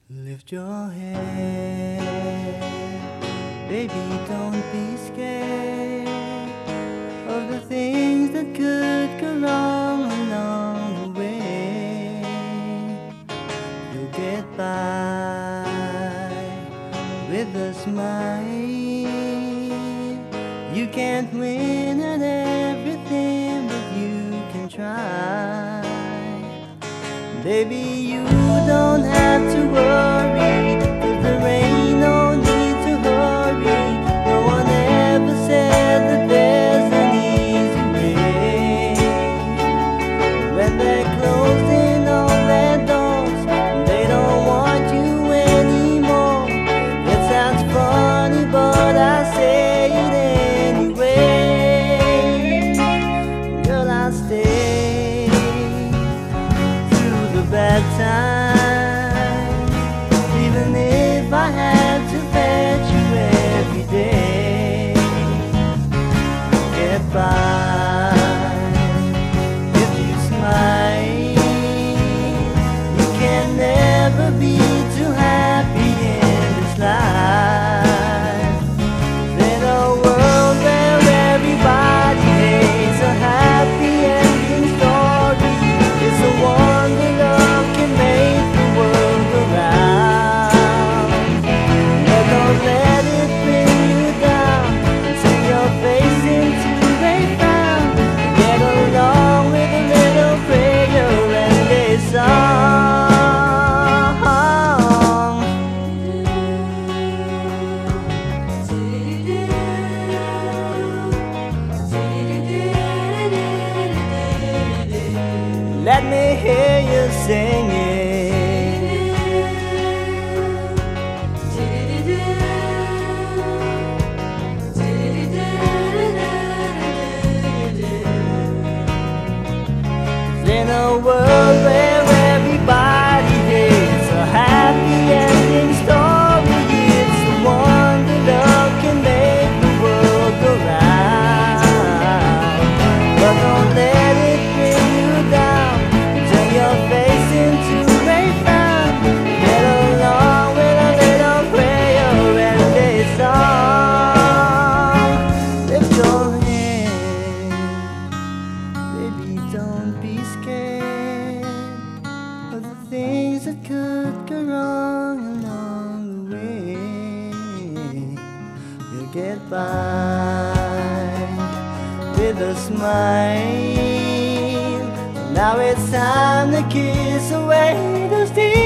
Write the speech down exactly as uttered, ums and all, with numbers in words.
Lift your head, baby, don't be scared of the things that could go wrong along the way. You'll get by with a smile. You can't win at everything, but you can try. Baby, you don't have to worry, 'cause there ain't no need to hurry. No one ever said that there's an easy way. When they're closing all their doors, they don't want you anymore. It sounds funny, but I say it anyway. Girl, I'll stay bad times, even if I had to fetch you every day. Get by if you smile. You can never be too happy in this life. In a world where everybody hates a happy ending story, it's a wonder love can make the world go round. But don't let it bring you down, turn your face into a frown. Get along with a little prayer and a song. Let me hear you sing it. In a world where everybody hates a happy ending story, it's the one that love can make the world go round. But don't let it bring you down, turn your face into a frown. Get along with a little prayer and a song. Lift your head, baby, don't be scared of the things that could go wrong along the way. You'll get by with a smile. Now it's time to kiss away those tears.